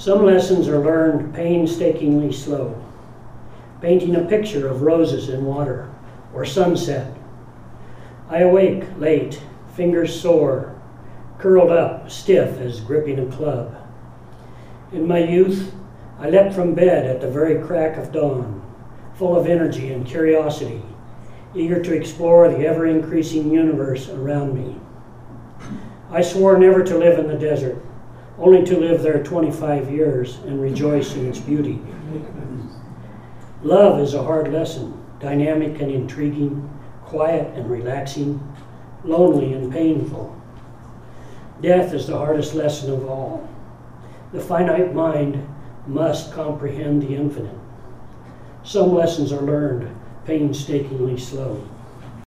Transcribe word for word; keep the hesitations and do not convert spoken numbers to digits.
Some lessons are learned painstakingly slow. Painting a picture of roses in water or sunset. I awake late, fingers sore, curled up, stiff as gripping a club. In my youth, I leapt from bed at the very crack of dawn, full of energy and curiosity, eager to explore the ever-increasing universe around me. I swore never to live in the desert, only to live there twenty-five years and rejoice in its beauty. Love is a hard lesson, dynamic and intriguing, quiet and relaxing, lonely and painful. Death is the hardest lesson of all. The finite mind must comprehend the infinite. Some lessons are learned painstakingly slow.